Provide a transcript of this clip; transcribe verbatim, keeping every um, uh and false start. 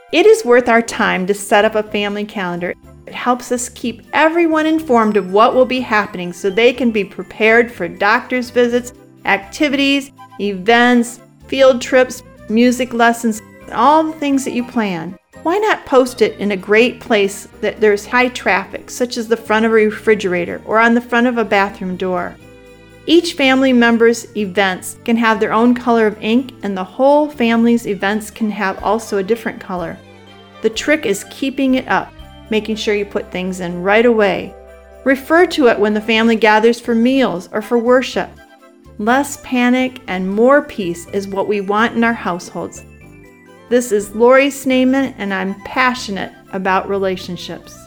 It is worth our time to set up a family calendar. It helps us keep everyone informed of what will be happening so they can be prepared for doctor's visits, activities, events, field trips, music lessons, all the things that you plan. Why not post it in a great place that there's high traffic, such as the front of a refrigerator or on the front of a bathroom door? Each family member's events can have their own color of ink, and the whole family's events can have also a different color. The trick is keeping it up, making sure you put things in right away. Refer to it when the family gathers for meals or for worship. Less panic and more peace is what we want in our households. This is Lori Snaman, and I'm passionate about relationships.